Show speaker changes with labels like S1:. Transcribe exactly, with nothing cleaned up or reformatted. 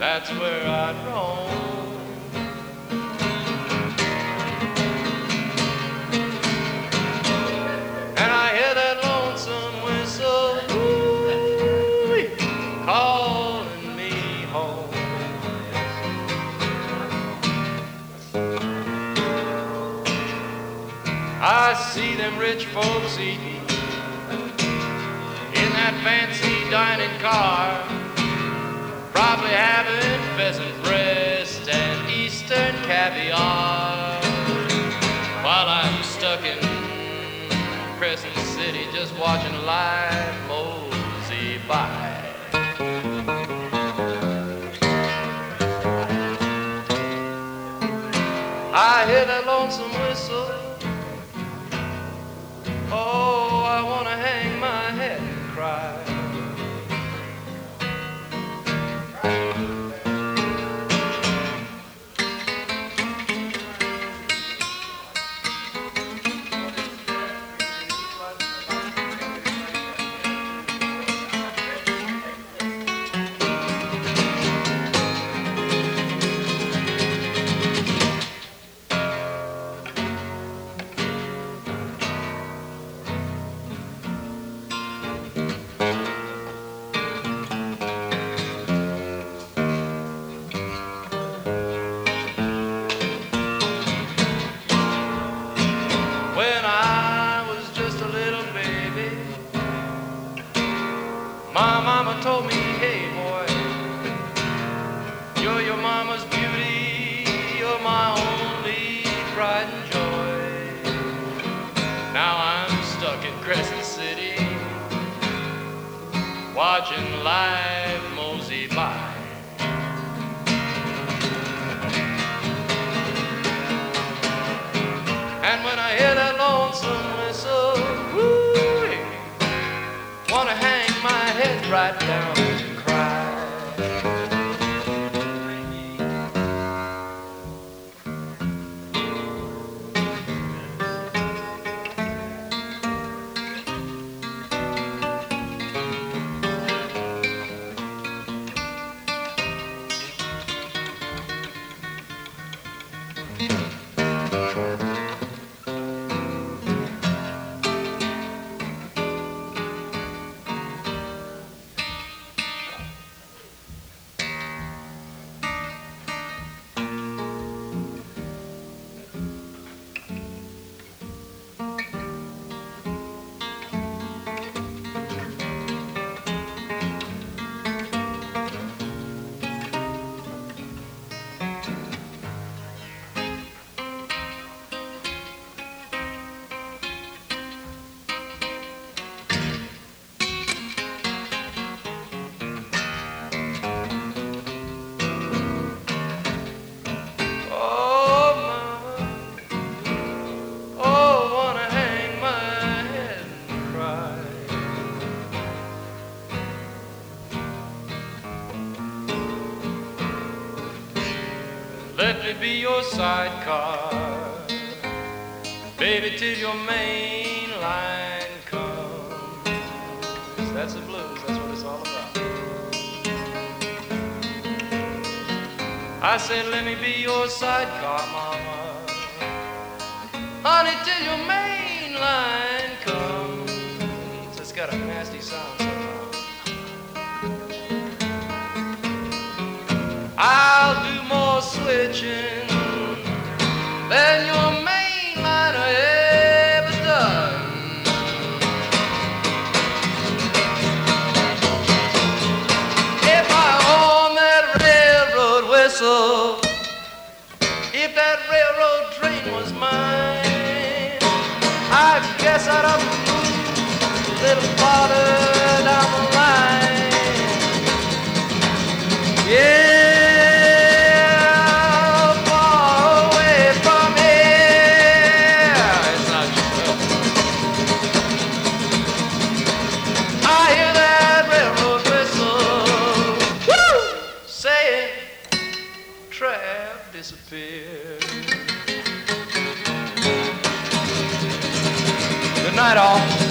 S1: that's where I'd roam. And I hear that lonesome whistle, ooh, calling me home. I see them rich folks eating in that fancy dining car, probably having pheasant breast and eastern caviar, while I'm stuck in Crescent City just watching life mosey by. I hear that lonesome whistle. Oh, I want to hang my head and cry. My mama told me, hey boy, you're your mama's beauty, you're my only pride and joy. Now I'm stuck in Crescent City, watching life mosey by. And when I hear that lonesome whistle, woo, wanna hang my head right down and cry. Let me be your sidecar, baby, till your main line comes. That's the blues, that's what it's all about. I said, let me be your sidecar, mama, honey, till your main line comes. It's got a nasty sound sometimes. I'll do more switching than your main liner ever done. If I own that railroad whistle, if that railroad train was mine, I guess I'd have moved a little farther down the line. Yeah. Disappear. Good night, all.